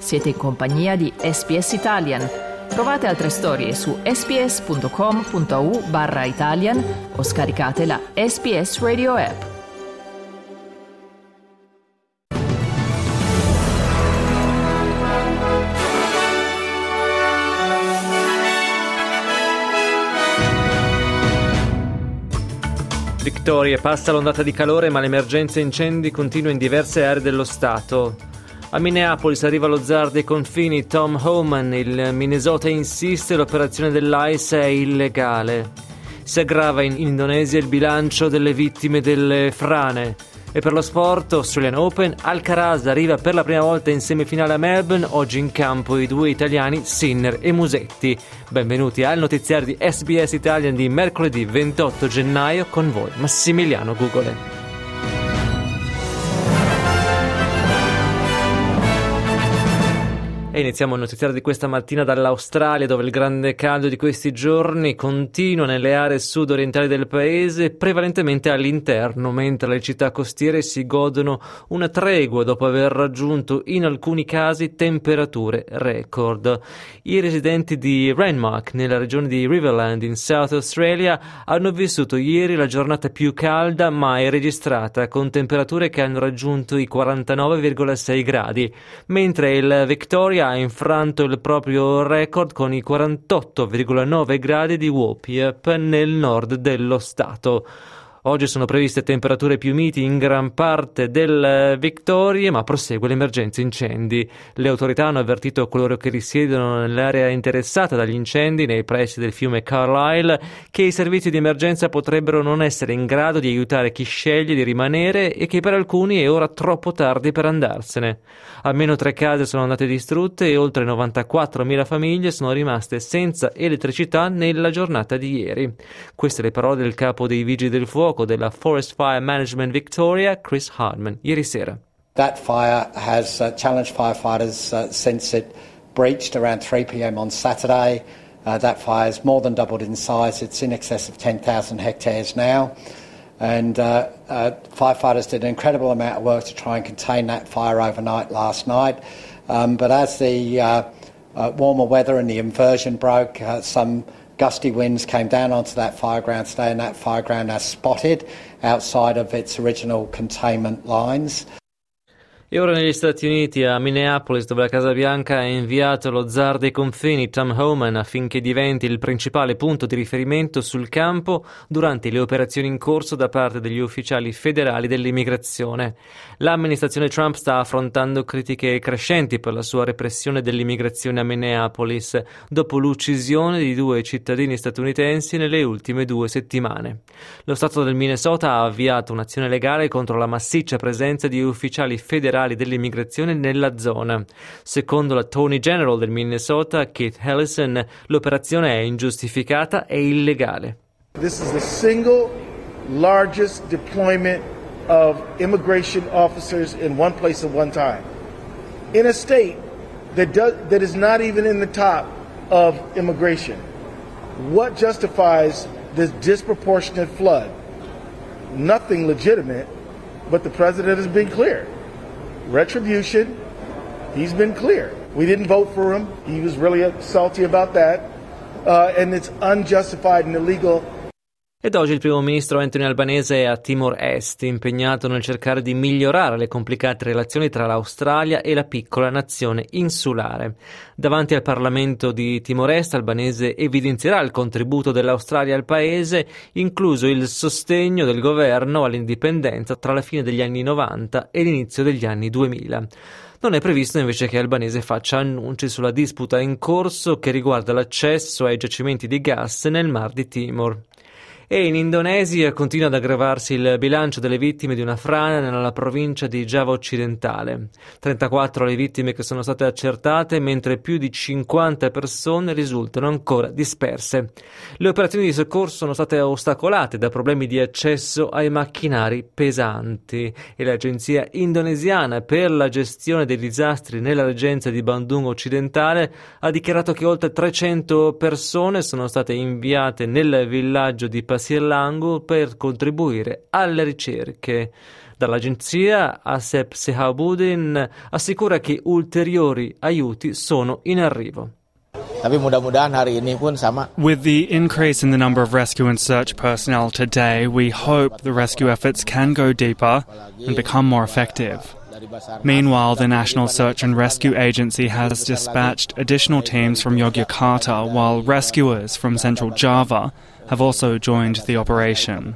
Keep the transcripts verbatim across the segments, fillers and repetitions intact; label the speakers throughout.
Speaker 1: Siete in compagnia di S B S Italian. Trovate altre storie su sbs.com.au barra Italian o scaricate la S B S Radio app.
Speaker 2: Victoria, passa l'ondata di calore ma l'emergenza incendi continua in diverse aree dello stato. A Minneapolis arriva lo zar dei confini Tom Homan, il Minnesota insiste l'operazione dell'I C E è illegale. Si aggrava in Indonesia il bilancio delle vittime delle frane. E per lo sport, Australian Open, Alcaraz arriva per la prima volta in semifinale a Melbourne, oggi in campo i due italiani Sinner e Musetti. Benvenuti al notiziario di S B S Italian di mercoledì ventotto gennaio, con voi Massimiliano Gugole. E iniziamo il notiziario di questa mattina dall'Australia, dove il grande caldo di questi giorni continua nelle aree sud-orientali del paese, prevalentemente all'interno, mentre le città costiere si godono una tregua dopo aver raggiunto in alcuni casi temperature record. I residenti di Renmark, nella regione di Riverland in South Australia, hanno vissuto ieri la giornata più calda mai registrata, con temperature che hanno raggiunto i quarantanove virgola sei gradi, mentre il Victoria ha infranto il proprio record con i quarantotto virgola nove gradi di Waupiop nel nord dello stato. Oggi sono previste temperature più miti in gran parte del Victoria, ma prosegue l'emergenza incendi. Le autorità hanno avvertito coloro che risiedono nell'area interessata dagli incendi nei pressi del fiume Carlisle che i servizi di emergenza potrebbero non essere in grado di aiutare chi sceglie di rimanere e che per alcuni è ora troppo tardi per andarsene. Almeno tre case sono andate distrutte e oltre novantaquattromila famiglie sono rimaste senza elettricità nella giornata di ieri. Queste le parole del capo dei Vigili del Fuoco della Forest Fire Management Victoria, Chris Hardman, ieri sera.
Speaker 3: That fire has uh, challenged firefighters uh, since it breached around three p.m. on Saturday. Uh, that fire has more than doubled in size. It's in excess of ten thousand hectares now. And uh, uh, firefighters did an incredible amount of work to try and contain that fire overnight last night. Um, but as the uh, uh, warmer weather and the inversion broke, uh, some gusty winds came down onto that fireground today, and that fireground has spotted outside of its original containment lines.
Speaker 2: E ora negli Stati Uniti, a Minneapolis, dove la Casa Bianca ha inviato lo zar dei confini Tom Homan affinché diventi il principale punto di riferimento sul campo durante le operazioni in corso da parte degli ufficiali federali dell'immigrazione. L'amministrazione Trump sta affrontando critiche crescenti per la sua repressione dell'immigrazione a Minneapolis, dopo l'uccisione di due cittadini statunitensi nelle ultime due settimane. Lo Stato del Minnesota ha avviato un'azione legale contro la massiccia presenza di ufficiali federali dell'immigrazione nella zona. Secondo l'Attorney General del Minnesota, Keith Ellison, l'operazione è ingiustificata e illegale.
Speaker 4: This is the single largest deployment of immigration officers in one place at one time. In a state that does, that is not even in the top of immigration. What justifies this disproportionate flood? Nothing legitimate, but the president has been clear. Retribution, he's been clear. We didn't vote for him. He was really salty about that. Uh, and it's unjustified and illegal.
Speaker 2: Ed oggi il primo ministro Anthony Albanese è a Timor Est, impegnato nel cercare di migliorare le complicate relazioni tra l'Australia e la piccola nazione insulare. Davanti al Parlamento di Timor Est, Albanese evidenzierà il contributo dell'Australia al paese, incluso il sostegno del governo all'indipendenza tra la fine degli anni novanta e l'inizio degli anni duemila. Non è previsto invece che Albanese faccia annunci sulla disputa in corso che riguarda l'accesso ai giacimenti di gas nel Mar di Timor. E in Indonesia continua ad aggravarsi il bilancio delle vittime di una frana nella provincia di Giava occidentale. trentaquattro le vittime che sono state accertate, mentre più di cinquanta persone risultano ancora disperse. Le operazioni di soccorso sono state ostacolate da problemi di accesso ai macchinari pesanti e l'Agenzia indonesiana per la gestione dei disastri nella reggenza di Bandung occidentale ha dichiarato che oltre trecento persone sono state inviate nel villaggio di Pasir Langu per contribuire alle ricerche. Dall'agenzia Asep Sehabuddin assicura che ulteriori aiuti sono in arrivo.
Speaker 5: With the increase in the number of rescue and search personnel today, we hope the rescue efforts can go deeper and become more effective. Meanwhile, the National Search and Rescue Agency has dispatched additional teams from Yogyakarta, while rescuers from Central Java have also joined the operation.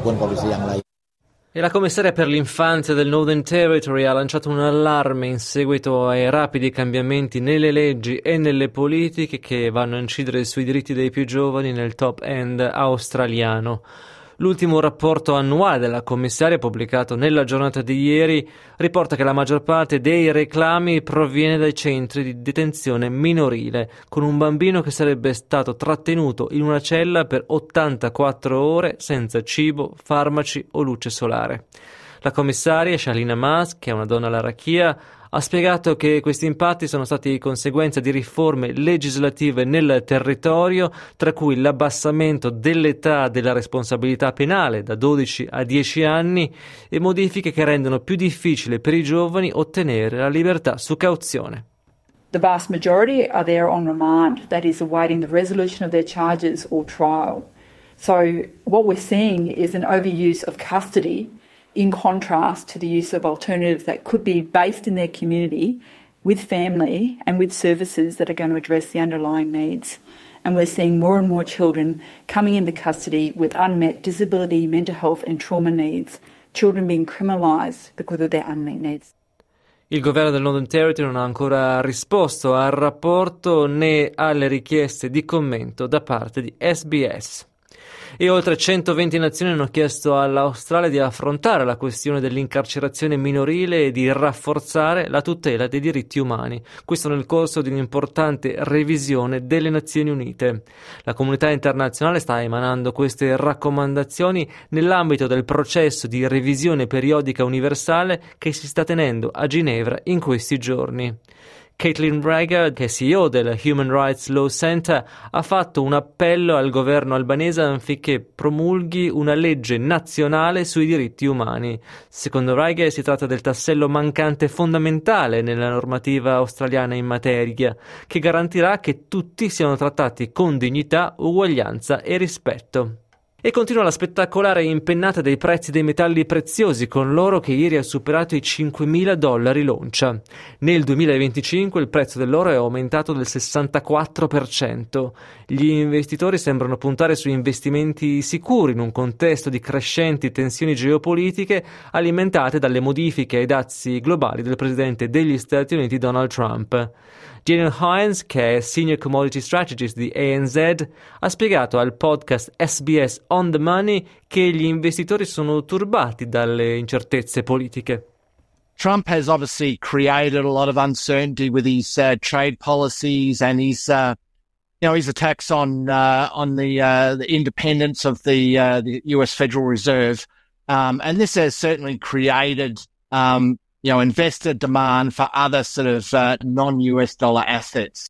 Speaker 2: E la commissaria per l'infanzia del Northern Territory ha lanciato un allarme in seguito ai rapidi cambiamenti nelle leggi e nelle politiche che vanno a incidere sui diritti dei più giovani nel top end australiano. L'ultimo rapporto annuale della commissaria, pubblicato nella giornata di ieri, riporta che la maggior parte dei reclami proviene dai centri di detenzione minorile, con un bambino che sarebbe stato trattenuto in una cella per ottantaquattro ore senza cibo, farmaci o luce solare. La commissaria Shalina Mas, che è una donna all'Arachia, ha spiegato che questi impatti sono stati conseguenza di riforme legislative nel territorio, tra cui l'abbassamento dell'età della responsabilità penale da dodici a dieci anni e modifiche che rendono più difficile per i giovani ottenere la libertà su cauzione.
Speaker 6: The vast majority are there on remand, that is awaiting the resolution of their charges or trial. So what we're seeing is an overuse of custody in contrast to the use of alternatives that could be based in their community with family and with services that are going to address the underlying needs. And we're seeing more and more children coming into custody with unmet disability, mental health and trauma needs, children being criminalised because of their unmet needs.
Speaker 2: Il governo del Northern Territory non ha ancora risposto al rapporto né alle richieste di commento da parte di S B S. E oltre centoventi nazioni hanno chiesto all'Australia di affrontare la questione dell'incarcerazione minorile e di rafforzare la tutela dei diritti umani. Questo nel corso di un'importante revisione delle Nazioni Unite. La comunità internazionale sta emanando queste raccomandazioni nell'ambito del processo di revisione periodica universale che si sta tenendo a Ginevra in questi giorni. Caitlin Braga, che è C E O del Human Rights Law Center, ha fatto un appello al governo albanese affinché promulghi una legge nazionale sui diritti umani. Secondo Braga si tratta del tassello mancante fondamentale nella normativa australiana in materia, che garantirà che tutti siano trattati con dignità, uguaglianza e rispetto. E continua la spettacolare impennata dei prezzi dei metalli preziosi, con l'oro che ieri ha superato i cinquemila dollari l'oncia. Nel duemilaventicinque il prezzo dell'oro è aumentato del sessantaquattro per cento. Gli investitori sembrano puntare su investimenti sicuri in un contesto di crescenti tensioni geopolitiche alimentate dalle modifiche ai dazi globali del presidente degli Stati Uniti Donald Trump. Daniel Hines, che è Senior Commodity Strategist di A N Z, ha spiegato al podcast S B S On The Money che gli investitori sono turbati dalle incertezze politiche.
Speaker 7: Trump has obviously created a lot of uncertainty with his uh, trade policies and his, uh, you know, his attacks on uh, on the, uh, the independence of the, uh, the U S Federal Reserve, um, and this has certainly created um, you know, investor demand for other sort of uh, non-U S dollar assets.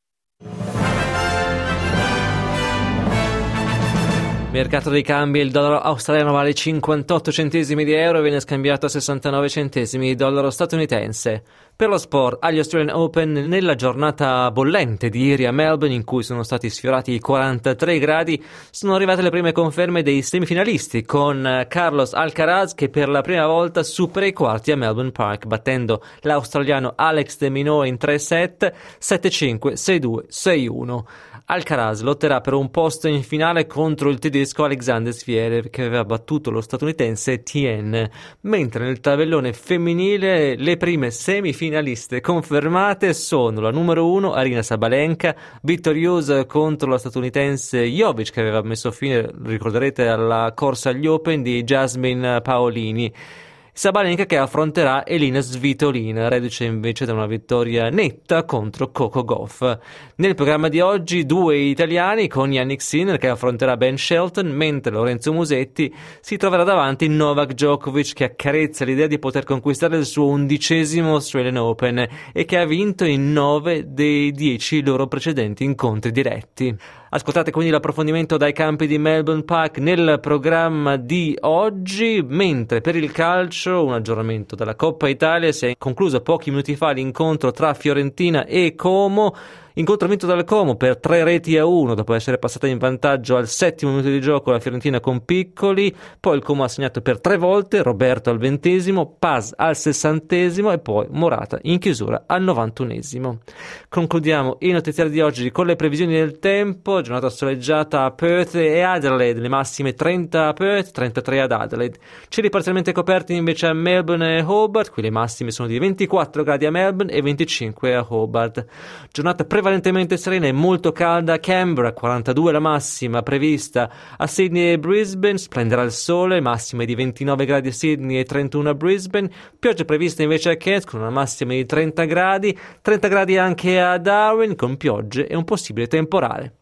Speaker 2: Mercato dei cambi, il dollaro australiano vale cinquantotto centesimi di euro e viene scambiato a sessantanove centesimi di dollaro statunitense. Per lo sport, agli Australian Open, nella giornata bollente di ieri a Melbourne, in cui sono stati sfiorati i quarantatré gradi, sono arrivate le prime conferme dei semifinalisti, con Carlos Alcaraz che per la prima volta supera i quarti a Melbourne Park, battendo l'australiano Alex de Minaur in tre set, sette cinque, sei due, sei uno. Alcaraz lotterà per un posto in finale contro il tedesco Alexander Zverev, che aveva battuto lo statunitense Tien, mentre nel tabellone femminile le prime semifinaliste confermate sono la numero uno Aryna Sabalenka, vittoriosa contro la statunitense Jovic, che aveva messo fine, ricorderete, alla corsa agli Open di Jasmine Paolini. Sabalenka che affronterà Elina Svitolina, reduce invece da una vittoria netta contro Coco Gauff. Nel programma di oggi due italiani, con Yannick Sinner che affronterà Ben Shelton, mentre Lorenzo Musetti si troverà davanti Novak Djokovic, che accarezza l'idea di poter conquistare il suo undicesimo Australian Open e che ha vinto in nove dei dieci loro precedenti incontri diretti. Ascoltate quindi l'approfondimento dai campi di Melbourne Park nel programma di oggi, mentre per il calcio un aggiornamento dalla Coppa Italia. Si è concluso pochi minuti fa l'incontro tra Fiorentina e Como. Incontro vinto dal Como per tre reti a uno dopo essere passata in vantaggio al settimo minuto di gioco la Fiorentina con Piccoli, poi il Como ha segnato per tre volte, Roberto al ventesimo, Paz al sessantesimo e poi Morata in chiusura al novantunesimo. Concludiamo il notiziario di oggi con le previsioni del tempo. Giornata soleggiata a Perth e Adelaide, le massime trenta a Perth, trentatré ad Adelaide. Cieli parzialmente coperti invece a Melbourne e Hobart, qui le massime sono di ventiquattro gradi a Melbourne e venticinque a Hobart. Giornata prevalentemente serena e molto calda a Canberra, quarantadue la massima prevista a Sydney e Brisbane, splenderà il sole, massime di ventinove gradi a Sydney e trentuno a Brisbane, pioggia prevista invece a Cairns con una massima di trenta gradi, trenta gradi anche a Darwin con piogge e un possibile temporale.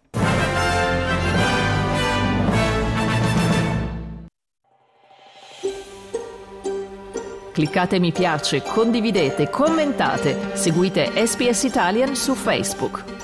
Speaker 1: Cliccate mi piace, condividete, commentate, seguite S B S Italian su Facebook.